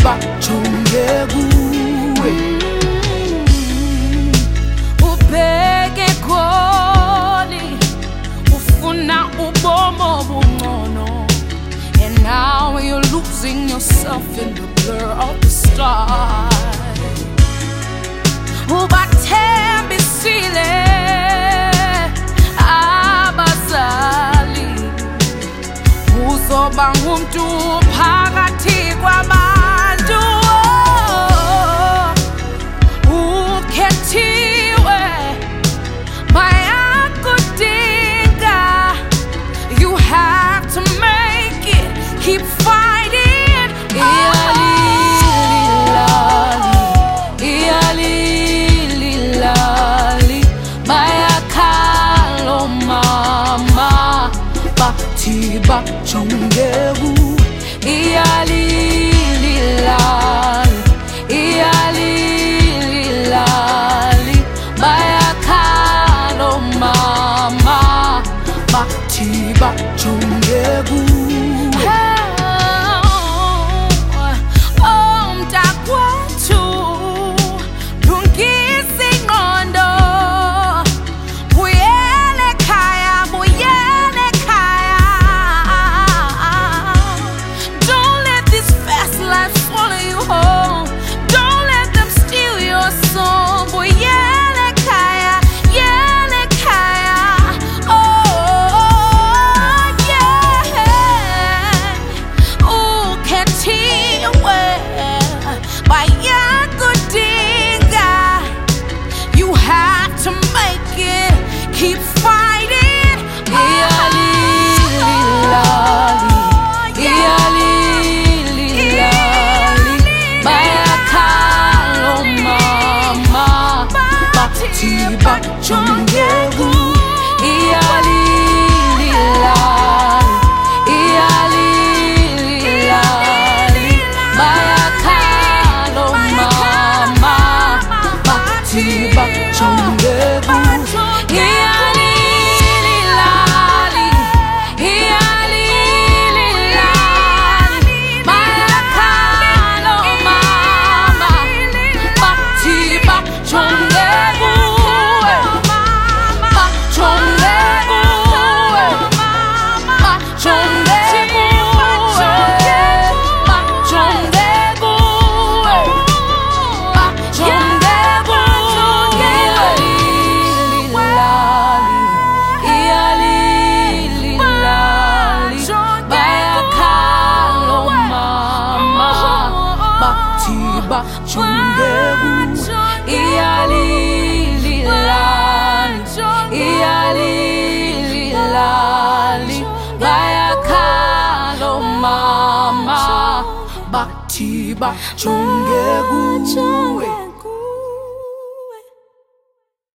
bajonge kuwe. Ubheke khona ufuna ubomo obungcono, and now you're losing yourself in the blur of the stars. Ubathembisile abazali, uzoba ngumuntu phakathi kwabantu. Ukhethiwe bayakudinga, you have to make it, keep fighting. Bajonge kuwe, iyalililali, iyalililali, bayakhala omama bathi bajonge kuwe. Keep fighting. Iyalililali, iyalililali, bayakhala omama bathi bajonge kuwe. Iyalililali, iyalililali, bayakhala omama bathi bajonge kuwe. Bajonge kuwe, iyalililali, iyalililali, bayakhala omama bathi bajonge kuwe.